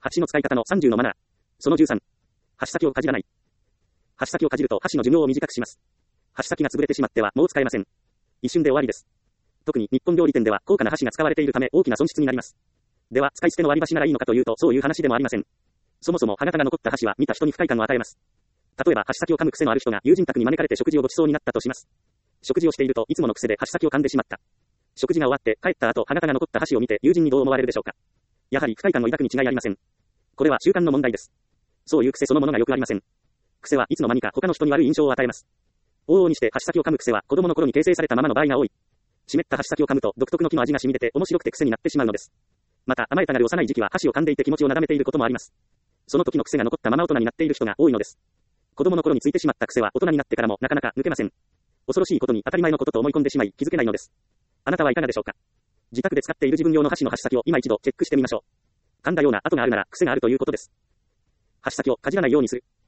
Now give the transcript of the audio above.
箸の使い方の30のマナー。その13。箸先をかじらない。箸先をかじると箸の寿命を短くします。箸先が潰れてしまってはもう使えません。一瞬で終わりです。特に日本料理店では高価な箸が使われているため大きな損失になります。では使い捨ての割り箸ならいいのかというとそういう話でもありません。そもそも歯型が残った箸は見た人に不快感を与えます。例えば箸先を噛む癖のある人が友人宅に招かれて食事をご馳走になったとします。食事をしているといつもの癖で箸先を噛んでしまった。食事が終わって帰った後歯型が残った箸を見て友人にどう思われるでしょうか。やはり不快感を抱くに違いありません。これは習慣の問題です。そういう癖そのものがよくありません。癖はいつの間にか他の人に悪い印象を与えます。往々にして箸先を噛む癖は子供の頃に形成されたままの場合が多い。湿った箸先を噛むと独特の木の味が染み出て面白くて癖になってしまうのです。また甘えたがる幼い時期は箸を噛んでいて気持ちをなだめていることもあります。その時の癖が残ったまま大人になっている人が多いのです。子供の頃についてしまった癖は大人になってからもなかなか抜けません。恐ろしいことに当たり前のことと思い込んでしまい気づけないのです。あなたはいかがでしょうか。自宅で使っている自分用の箸の箸先を今一度チェックしてみましょう。噛んだような跡があるなら癖があるということです。箸先をかじらないようにする。